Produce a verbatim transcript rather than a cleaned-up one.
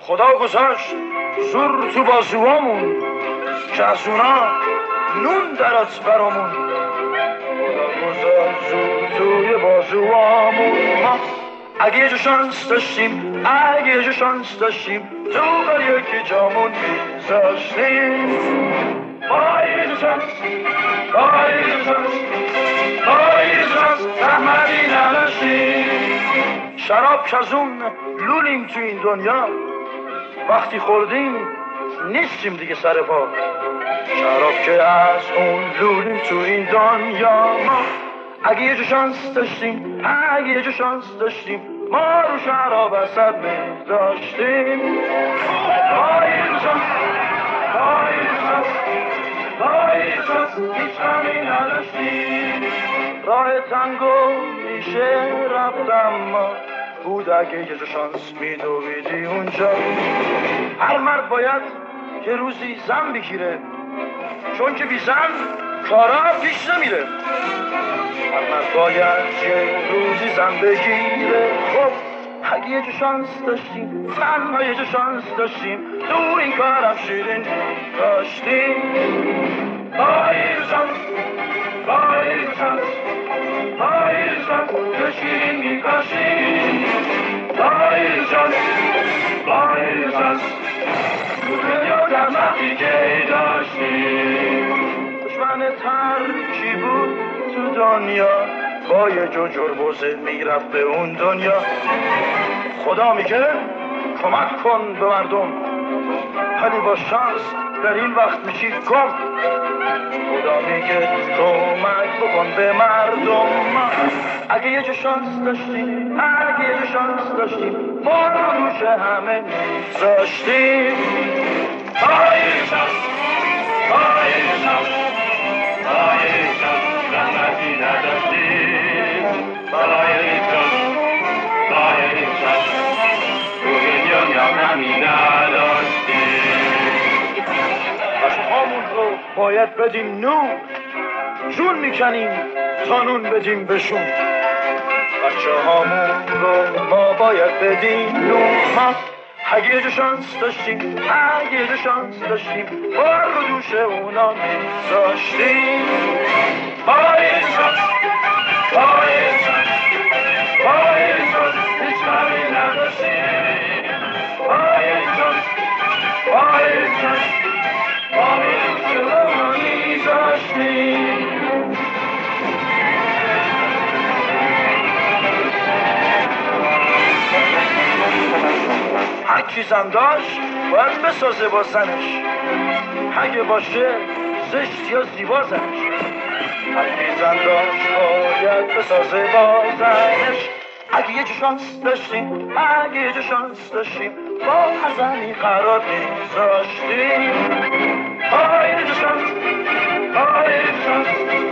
خدا گذاشت زور تو بازوامون که از اونا نون درات برامون. خدا گذاشت زور توی بازوامون. ما اگه یه جو شانس داشتیم، اگه یه جو شانس داشتیم، تو بر یکی جامون میذاشتیم. با یه جو شانس، با یه جو شانس، با یه جو شانس زحمتی نداشتیم. شراب کزون لولیم تو این دنیا، وقتی خوردیم نیستیم دیگه سر پا. شراب که از اون لولیم تو این دنیا. ما اگه یه جو شانس داشتیم، اگه یه جو شانس داشتیم، ما رو شراب اثر می‌داشتیم. با یه جو شانس، با یه جو شانس، با یه جو شانس هیچ غمی نداشتیم. راه تنگو میشه رفتم، ما بود اگه یه جو شانس میدویدی اونجا. هر مرد باید یه روزی زن بگیره، چون که بی زن کارا پیش نمیره. هر مرد باید یه روزی زن بگیره. خب اگه یه جو شانس داشتیم، تنها یه جو شانس داشتیم، تو این کارم شیرین داشتیم. با یه جو شانس، با یه جو شانس، با یه جو شانس که شیرین میکاشیم. با یه جو شانس، با یه جو شانس دنیا در وقتی که داشتیم. دشمن ترکی بود تو دنیا، با یه جو جربوزه میرفت به اون دنیا. خدا میگه کمک کن به مردم، ولی با شانس در این وقت میشی گم. خدا میگه کمک بکن به مردم. اگه یه جو شانس داشتیم، اگه یه جو شانس داشتیم، ما رو روش همه میذاشتیم. با یه شانس، با یه شانس، با یه شانس زحمتی نداشتیم. با یه شانس، با یه شانس روی دنیا همی نداشتیم. بچه‌هامون رو باید بدیم نون، جون میکنیم تا نون بدیم بهشون. بچه‌هامون رو ما باید بدیم نون. ما اگه یه جو شانس داشتیم، اگه یه جو شانس داشتیم، بار رو دوش اونا میذاشتیم. با یه جو شانس، با یه جو شانس، با یه جو شانس هیچ غمی نداشتیم. با یه جو شانس، با یه جو شانس، بار رو دوش اونا میذاشتیم. هر کی زن داشت باید بسازه با زنش، اگه باشه زشت یا زیبا زنش. هر کی زن داشت باید بسازه با زنش. اگه یه جو شانس داشتیم، اگه یه جو شانس داشتیم، با هر زنی قرار میذاشتیم. با یه جو شانس، با یه جو شانس،